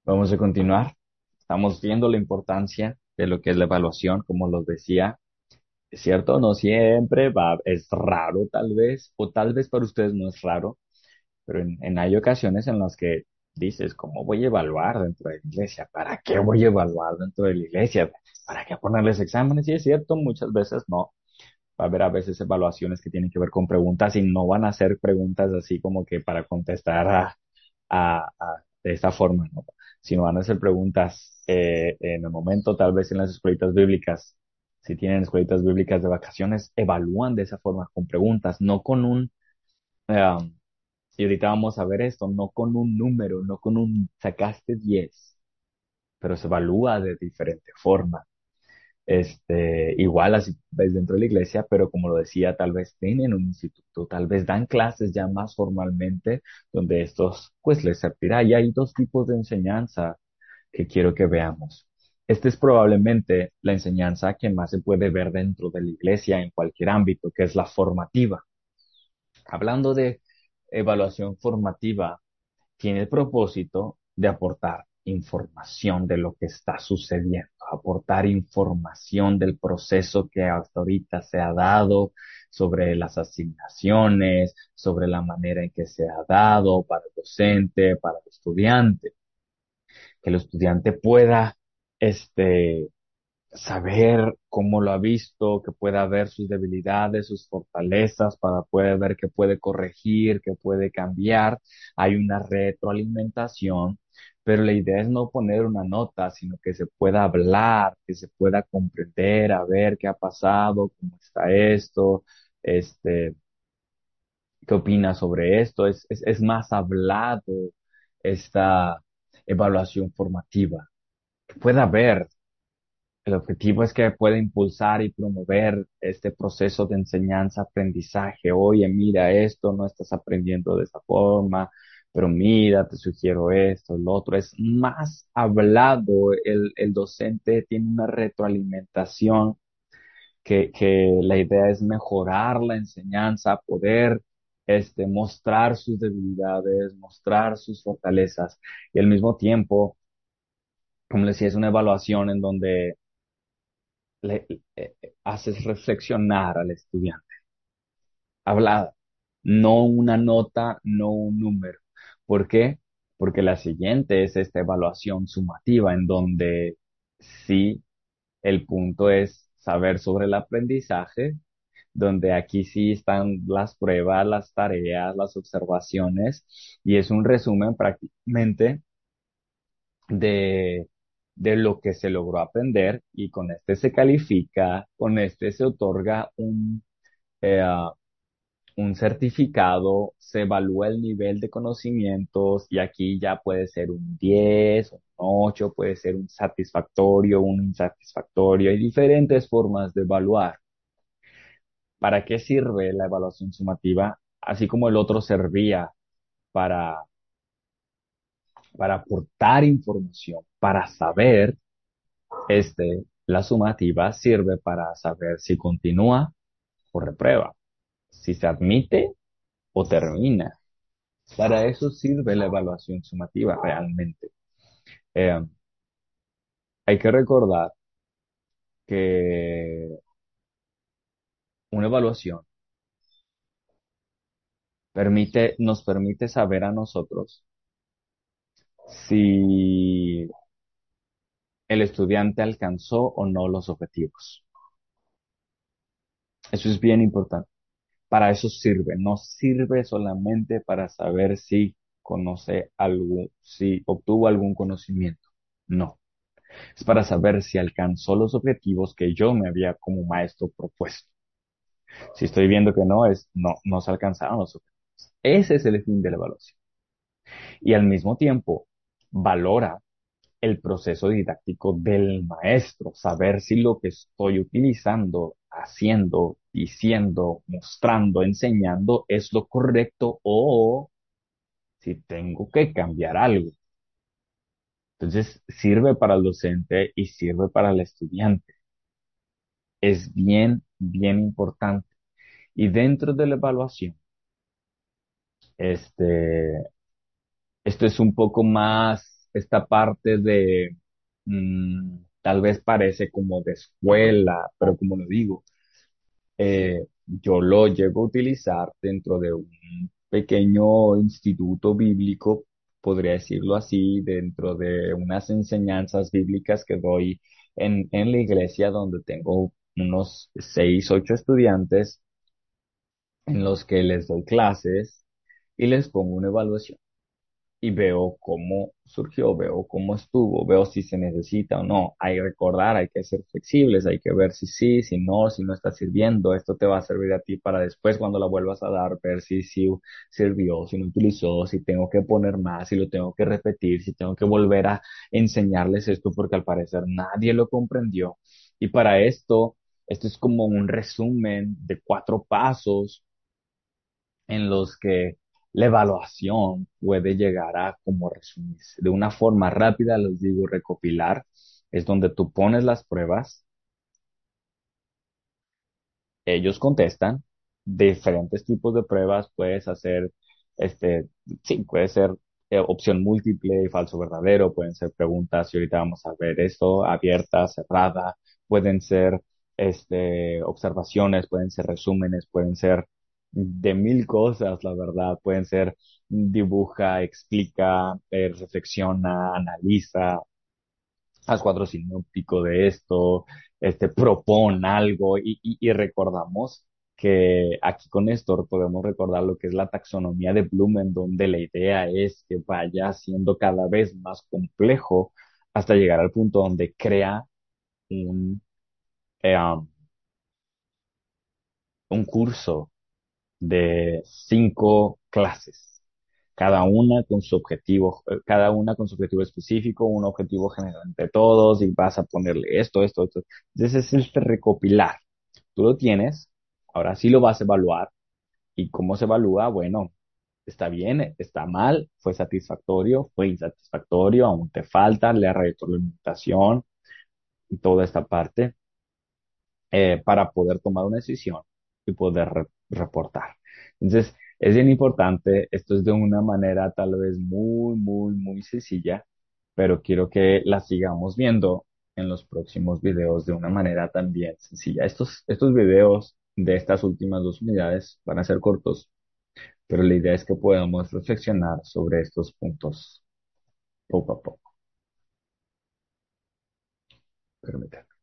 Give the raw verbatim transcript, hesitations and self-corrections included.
Vamos a continuar. Estamos viendo la importancia de lo que es la evaluación, como los decía. Es cierto, no siempre va, es raro tal vez, o tal vez para ustedes no es raro, pero en, en hay ocasiones en las que dices, ¿cómo voy a evaluar dentro de la iglesia? ¿Para qué voy a evaluar dentro de la iglesia? ¿Para qué ponerles exámenes? Y es cierto, muchas veces no. Va a haber a veces evaluaciones que tienen que ver con preguntas y no van a ser preguntas así como que para contestar a, a- a- de esta forma, ¿no? Sino van a ser preguntas eh, en el momento, tal vez en las escuelitas bíblicas. Si tienen escuelitas bíblicas de vacaciones, evalúan de esa forma con preguntas, no con un, eh, y ahorita vamos a ver esto, no con un número, no con un sacaste diez, pero se evalúa de diferente forma. Este, igual así ves dentro de la iglesia, pero como lo decía, tal vez tienen un instituto, tal vez dan clases ya más formalmente, donde estos pues les servirá. Y hay dos tipos de enseñanza que quiero que veamos. Este es probablemente la enseñanza que más se puede ver dentro de la iglesia en cualquier ámbito, que es la formativa. Hablando de evaluación formativa, tiene el propósito de aportar información de lo que está sucediendo, aportar información del proceso que hasta ahorita se ha dado, sobre las asignaciones, sobre la manera en que se ha dado para el docente, para el estudiante, que el estudiante pueda, este, saber cómo lo ha visto, que pueda ver sus debilidades, sus fortalezas, para poder ver qué puede corregir, qué puede cambiar. Hay una retroalimentación, pero la idea es no poner una nota, sino que se pueda hablar, que se pueda comprender, a ver qué ha pasado, cómo está esto, este, qué opinas sobre esto. Es, es, es más hablado esta evaluación formativa, que pueda ver. El objetivo es que pueda impulsar y promover este proceso de enseñanza, aprendizaje. Oye, mira esto, no estás aprendiendo de esta forma, pero mira, te sugiero esto, lo otro. Es más hablado. El, el docente tiene una retroalimentación que, que la idea es mejorar la enseñanza, poder este, mostrar sus debilidades, mostrar sus fortalezas y al mismo tiempo, como les decía, es una evaluación en donde le, eh, haces reflexionar al estudiante. Hablada, no una nota, no un número. ¿Por qué? Porque la siguiente es esta evaluación sumativa, en donde sí el punto es saber sobre el aprendizaje, donde aquí sí están las pruebas, las tareas, las observaciones, y es un resumen prácticamente de, de lo que se logró aprender, y con este se califica, con este se otorga un, eh, un certificado, se evalúa el nivel de conocimientos y aquí ya puede ser un diez, un ocho, puede ser un satisfactorio, un insatisfactorio. Hay diferentes formas de evaluar. ¿Para qué sirve la evaluación sumativa? Así como el otro servía para, para aportar información, para saber. Este, la sumativa sirve para saber si continúa o reprueba, si se admite o termina. Para eso sirve la evaluación sumativa realmente. Eh, Hay que recordar que una evaluación permite, nos permite saber a nosotros si el estudiante alcanzó o no los objetivos. Eso es bien importante. Para eso sirve, no sirve solamente para saber si conoce algo, si obtuvo algún conocimiento. No, es para saber si alcanzó los objetivos que yo me había como maestro propuesto. Si estoy viendo que no es, no, no se alcanzaron los objetivos. Ese es el fin de la evaluación. Y al mismo tiempo, valora el proceso didáctico del maestro, saber si lo que estoy utilizando, haciendo, diciendo, mostrando, enseñando es lo correcto o si tengo que cambiar algo. Entonces, sirve para el docente y sirve para el estudiante. Es bien, bien importante. Y dentro de la evaluación, este, esto es un poco más esta parte de, mm, tal vez parece como de escuela, pero como lo digo, eh, yo lo llego a utilizar dentro de un pequeño instituto bíblico, podría decirlo así, dentro de unas enseñanzas bíblicas que doy en, en la iglesia donde tengo unos seis, ocho estudiantes en los que les doy clases y les pongo una evaluación y veo cómo surgió, veo cómo estuvo, veo si se necesita o no. Hay que recordar, hay que ser flexibles, hay que ver si sí, si no, si no está sirviendo. Esto te va a servir a ti para después cuando la vuelvas a dar, ver si sí sirvió, si no utilizó, si tengo que poner más, si lo tengo que repetir, si tengo que volver a enseñarles esto porque al parecer nadie lo comprendió. Y para esto, esto es como un resumen de cuatro pasos en los que la evaluación puede llegar a como resumirse. De una forma rápida, les digo, recopilar, es donde tú pones las pruebas, ellos contestan diferentes tipos de pruebas, puedes hacer, este, sí, puede ser eh, opción múltiple y falso verdadero, pueden ser preguntas, y ahorita vamos a ver esto, abierta, cerrada, pueden ser, este, observaciones, pueden ser resúmenes, pueden ser de mil cosas, la verdad, pueden ser dibuja, explica, eh, reflexiona, analiza, haz cuadro sinóptico de esto, este, propon algo y, y, y recordamos que aquí con esto podemos recordar lo que es la taxonomía de Bloom, en donde la idea es que vaya siendo cada vez más complejo hasta llegar al punto donde crea un, eh, um, un curso de cinco clases, cada una con su objetivo, eh, cada una con su objetivo específico, un objetivo general entre todos, y vas a ponerle esto, esto, esto. Entonces es este recopilar. Tú lo tienes, ahora sí lo vas a evaluar. ¿Y cómo se evalúa? Bueno, está bien, está mal, fue satisfactorio, fue insatisfactorio, aún te falta, la retroalimentación y toda esta parte, eh, para poder tomar una decisión y poder re- reportar. Entonces, es bien importante, esto es de una manera tal vez muy, muy, muy sencilla, pero quiero que la sigamos viendo en los próximos videos de una manera también sencilla. Estos, estos videos de estas últimas dos unidades van a ser cortos, pero la idea es que podamos reflexionar sobre estos puntos poco a poco. Permítame.